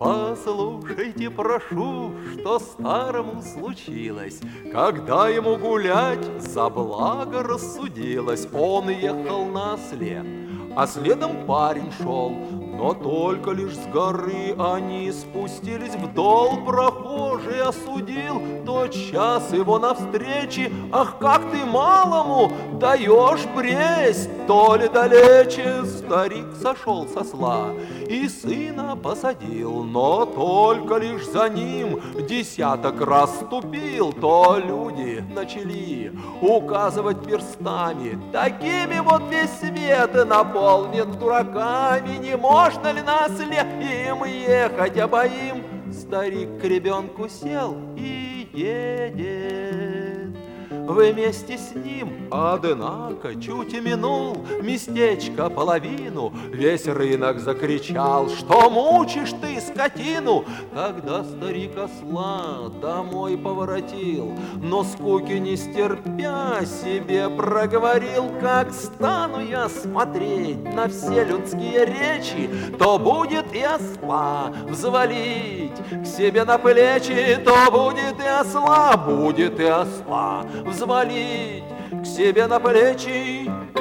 Послушайте, прошу, что старому случилось, когда ему гулять за благо рассудилось. Он ехал на осле, а следом парень шел, но только лишь с горы они спустились вдол. Прохожий осудил тотчас его навстрече: ах, как ты малому даешь бресть, то ли далече. Старик сошел с осла и сына посадил, но только лишь за ним десяток раз ступил, то люди начали указывать перстами: такими вот весь свет наполнен дураками, не можно ли на осле им ехать обоим? Старик к ребенку сел и едет вместе с ним, однако чуть и минул местечко половину. Весь рынок закричал: что мучишь ты скотину? Тогда старик осла домой поворотил, но скуки не стерпя себе проговорил: как стану я смотреть на все людские речи, то будет и осла взвалить к себе на плечи, то будет и осла, будет и осла взвалить к себе на плечи.